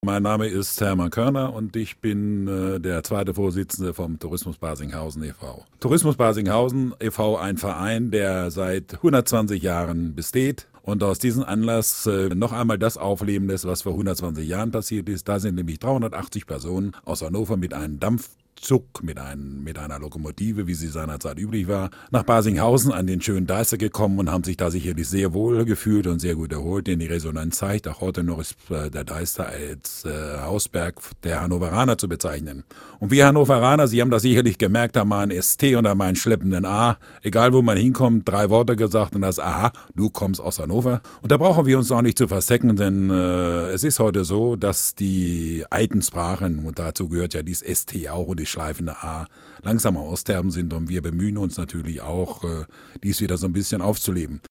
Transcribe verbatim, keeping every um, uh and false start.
Mein Name ist Hermann Körner und ich bin äh, der zweite Vorsitzende vom Tourismus Barsinghausen e V Tourismus Barsinghausen e V, ein Verein, der seit hundertzwanzig Jahren besteht und aus diesem Anlass äh, noch einmal das aufleben lässt, was vor hundertzwanzig Jahren passiert ist. Da sind nämlich dreihundertachtzig Personen aus Hannover mit einem Dampfzug, mit, ein, mit einer Lokomotive, wie sie seinerzeit üblich war, nach Barsinghausen an den schönen Deister gekommen und haben sich da sicherlich sehr wohl gefühlt und sehr gut erholt, denn die Resonanz zeigt, auch heute noch ist äh, der Deister als äh, Hausberg der Hannoveraner zu bezeichnen. Und wir Hannoveraner, Sie haben das sicherlich gemerkt, haben mal ein S T und haben mal einen schleppenden A. Egal wo man hinkommt, drei Worte gesagt und das Aha, du kommst aus Hannover. Und da brauchen wir uns auch nicht zu verstecken, denn äh, es ist heute so, dass die alten Sprachen, und dazu gehört ja dieses S T auch und die schleifende A, langsam aussterben sind und wir bemühen uns natürlich auch, äh, dies wieder so ein bisschen aufzuleben.